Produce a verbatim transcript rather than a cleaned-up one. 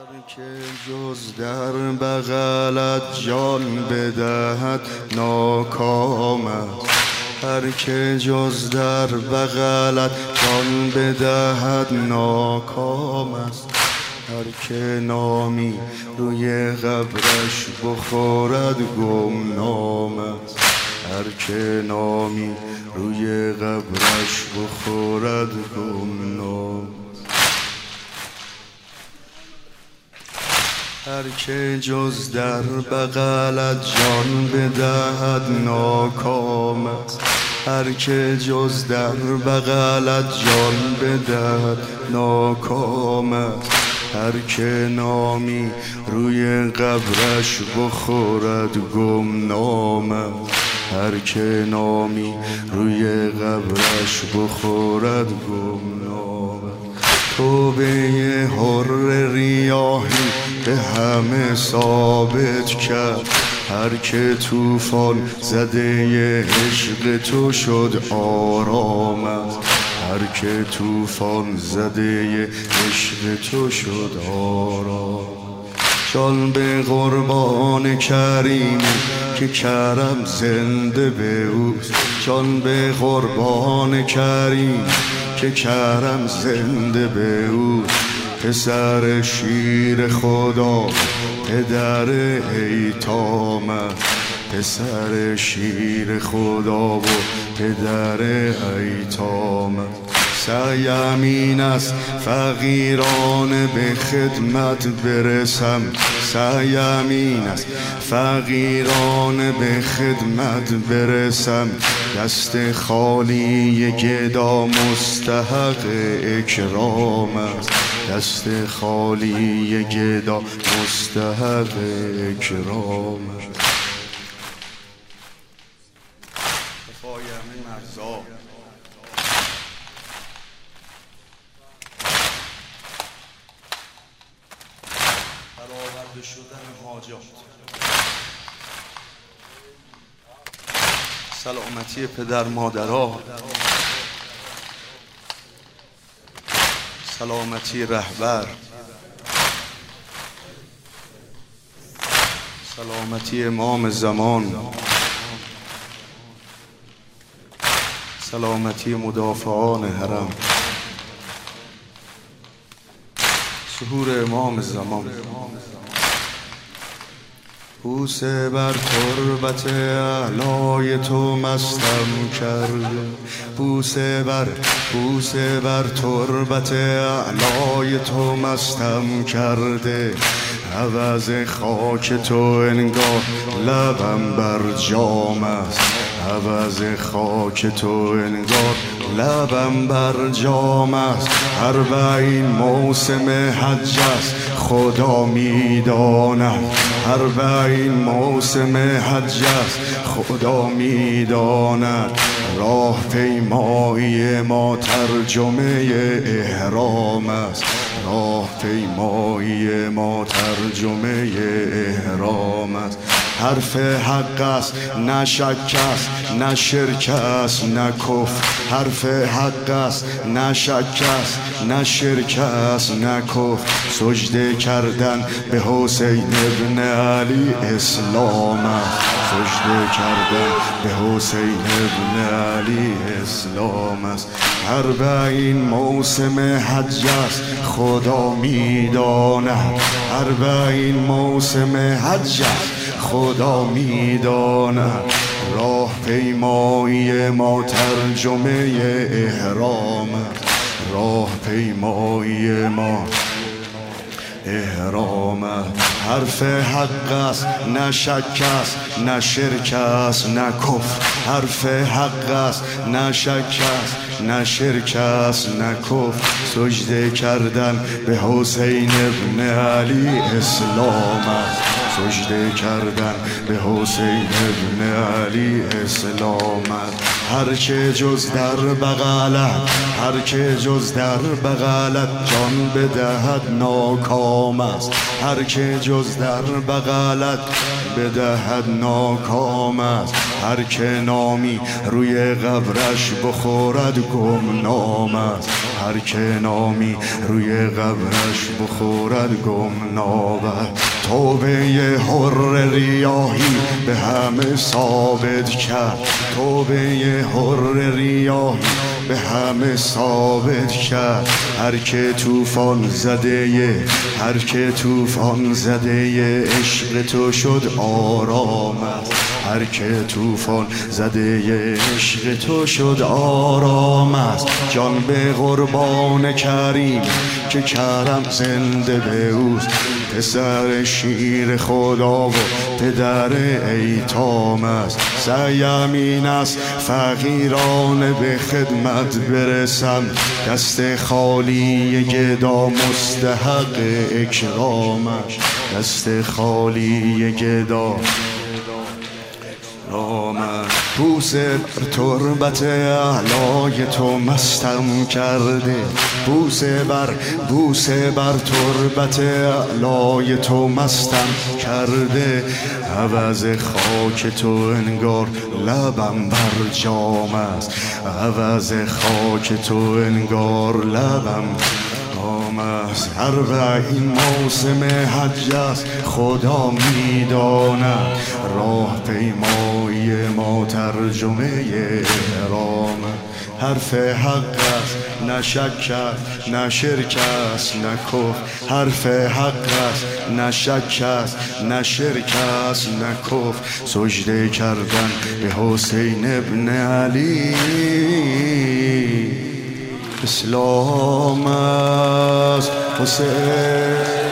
که جز در بغلت جان بدهد ناکام است. هر که جز در بغلت جان بدهد ناکام است. هر که نامی روی قبرش بخورد گمنام است. هر که نامی روی قبرش بخورد گمنام. هر که جز در بغلت جان بدهد ناکام است. هر که جز در بغلت جان بدهد ناکام است. هر که نامی روی قبرش بخورد گمنام است. هر که نامی روی قبرش بخورد گمنام است. توبه حر ریاحی به همه ثابت کرد. هر که طوفان زده عشق تو شد آرام است. هر که طوفان زده عشق تو شد آرام. جان به قربان کریمی که کرم زنده به اوست. جان به قربان کریم که کرم زنده به اوست. پسر شیر خدا پدر ایتام است. پسر شیر خدا و پدر ایتام است. سعیم این است فقیران به خدمت برسم. سعیم این است فقیران به خدمت برسم. دست خالی گدا مستحق اکرام است. دست خالی گدا مستحق اکرام است. برآورده شدن حاجات، سلامتی پدر مادرها، سلامتی رهبر، سلامتی امام زمان، سلامتی مدافعان حرم، ظهور امام زمان. بوسه بر تربت اعلای تو مستم کرده. بوسه بر بوسه بر تربت اعلای تو مستم کرده. عوض خاک تو انگار لبم بر جام است. عوض خاک تو انگار لبم بر جام است. اربعین موسم حج است خدا میداند. اربعین موسم حج است خدا میداند. راه پیمایی ما ترجمه احرام است. راه پیمایی ما ترجمه احرام است. حرف حق است نه شک است نه شرک است نه کفر. حرف حق است نه شک است نه شرک است نه کفر. سجده کردن به حسین ابن علی اسلام است. سجده کردن به حسین ابن علی اسلام است. اربعین موسم حج است خدا میداند. اربعین موسم حج است خدا میداند. راه پیمایی ما ترجمه احرام است. راه پیمایی ما احرام است. حرف حق است نه شک است نه شرک است نه کفر. حرف حق است نه شک است نه شرک است نه کفر. سجده کردن به حسین ابن علی اسلام است. سجده کردن به حسین ابن علی اسلام است. هر که جز در بغلت هر که جز در بغلت جان بدهد ناکام است. هر که جز در بغلت بدهد ناکام است. هر که نامی روی قبرش بخورد گمنام است. هر که نامی روی قبرش بخورد گم نابد. توبه حر ریاهی به همه ثابت کرد، توبه حر ریاهی به همه ثابت کرد. هر که طوفان زده، هر که طوفان زده عشق تو شد آرام است. هر که طوفان زده عشق تو شد آرام است. جان به قربان کریم که کرم زنده به اوست. پسر شیر خدا و پدر ایتام است. سعیم این است فقیران به خدمت برسم. دست خالی گدا مستحق اکرامش، دست خالی گدا رامش. بوسه بر تربت اعلای تو مستم کرده، بوسه بر بوسه بر تربت اعلای تو مستم کرده. عوض خاک تو انگار لبم بر جام است، عوض خاک تو انگار لبم است. اربعین موسم حج است خدا میداند، راه پیمایی ما ترجمه احرام. حرف حق است نه شک است نه شرک است نه کفر. حرف حق است نه شک است نه شرک است نه کفر. سجده کردن به حسین ابن علی اسلام است. حسین